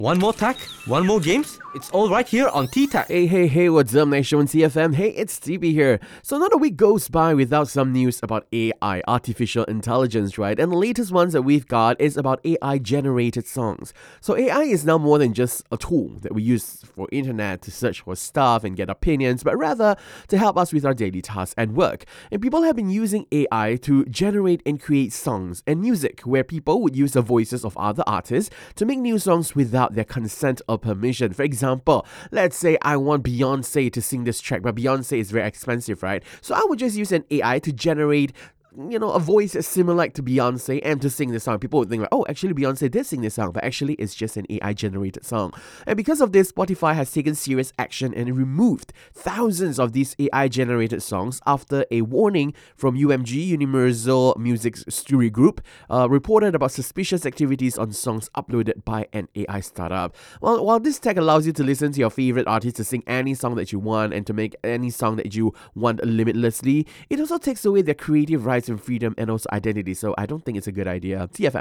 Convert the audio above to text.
One more tech, one more games. It's all right here on T-Tech. Hey, what's up, Nation on CFM? Hey, it's TB here. So not a week goes by without some news about AI, artificial intelligence, right? And the latest ones that we've got is about AI-generated songs. So AI is now more than just a tool that we use for internet to search for stuff and get opinions, but rather to help us with our daily tasks and work. And people have been using AI to generate and create songs and music, where people would use the voices of other artists to make new songs without their consent or permission. For example, let's say I want Beyonce to sing this track, but Beyonce is very expensive, right? So I would just use an AI to generate a voice that's similar to Beyonce and to sing the song. People would think like, oh, actually Beyonce did sing this song, but actually it's just an AI generated song. And because of this, Spotify has taken serious action and removed thousands of these AI generated songs after a warning from UMG, Universal Music Studio Group, reported about suspicious activities on songs uploaded by an AI startup. Well, while this tech allows you to listen to your favorite artist to sing any song that you want and to make any song that you want limitlessly, it also takes away their creative rights and freedom and also identity. So I don't think it's a good idea. TFM.